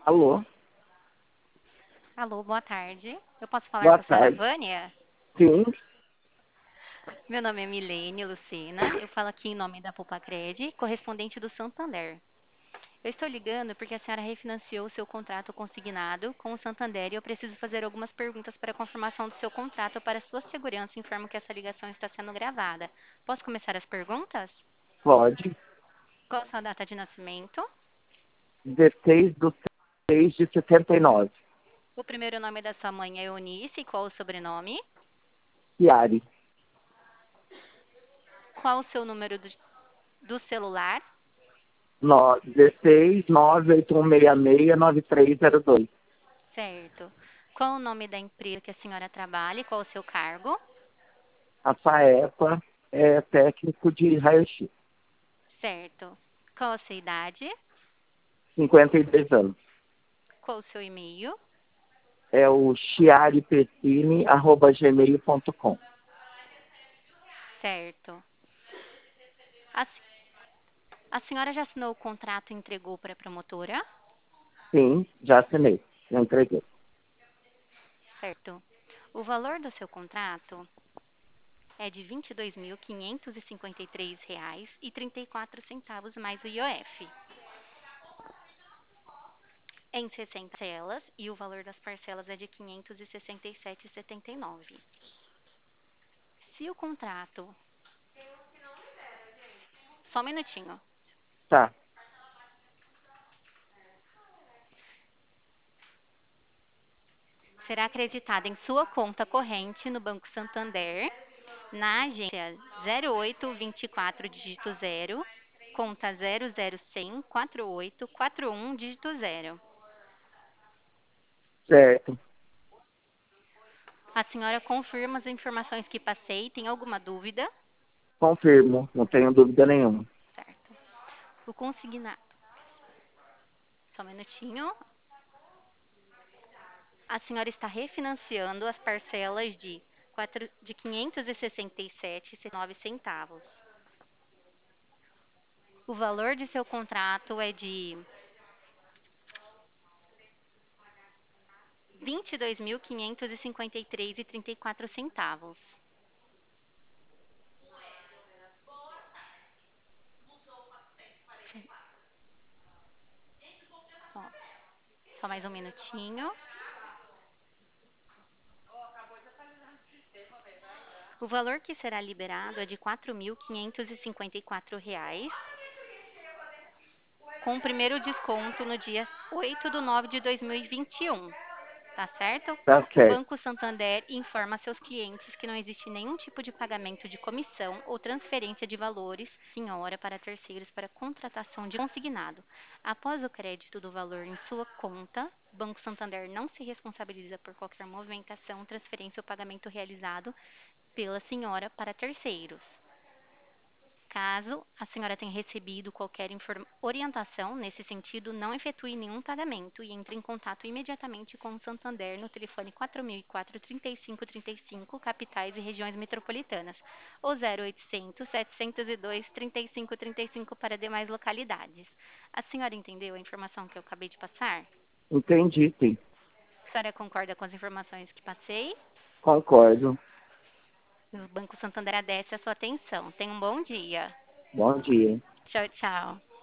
Alô, Alô, boa tarde. Eu posso falar boa com a senhora tarde. Vânia? Sim, Meu nome é Milene Lucena. Eu falo aqui em nome da Pupacred, correspondente do Santander. Eu estou ligando porque a senhora refinanciou o seu contrato consignado com o Santander e eu preciso fazer algumas perguntas para a confirmação do seu contrato. Para sua segurança, informo que essa ligação está sendo gravada. Posso começar as perguntas? pode. Qual a sua data de nascimento? 16/6/79. O primeiro nome da sua mãe é Eunice. E qual o sobrenome? Chiari. Qual o seu número do celular? 16/981669302. Certo. Qual o nome da empresa que a senhora trabalha e qual o seu cargo? A FAEPA é técnico de raio-x. Certo. Qual a sua idade? 52 anos. Qual o seu e-mail? É o chiaripessini@gmail.com. Certo. A, a senhora já assinou o contrato e entregou para a promotora? Sim, já assinei. Já entreguei. Certo. O valor do seu contrato é de R$ 22.553,34 mais o IOF. Em 60 parcelas e o valor das parcelas é de R$ 567,79. Se o contrato... Só um minutinho. Tá, Será acreditada em sua conta corrente no Banco Santander, na agência 0824 dígito 0, conta 00100 4841 dígito 0. certo. A senhora confirma as informações que passei? Tem alguma dúvida? Confirmo, não tenho dúvida nenhuma. Certo. O consignado. Só um minutinho. A senhora está refinanciando as parcelas de R$ 567,09. O valor de seu contrato é de R$ 22.553,34. Só, só mais um minutinho. O valor que será liberado é de R$ 4.554, com o primeiro desconto no dia 8/9/2021. Tá certo? Tá O certo. Banco Santander informa seus clientes que não existe nenhum tipo de pagamento de comissão ou transferência de valores em hora para terceiros para contratação de consignado. Após o crédito do valor em sua conta, o Banco Santander não se responsabiliza por qualquer movimentação, transferência ou pagamento realizado pela senhora para terceiros. Caso a senhora tenha recebido qualquer orientação nesse sentido, não efetue nenhum pagamento e entre em contato imediatamente com o Santander no telefone 4004 3535, capitais e regiões metropolitanas, ou 0800 702 3535 para demais localidades. A senhora entendeu a informação que eu acabei de passar? Entendi, sim. A senhora concorda com as informações que passei? Concordo. O Banco Santander agradece a sua atenção. Tenha um bom dia. Bom dia. Tchau, tchau.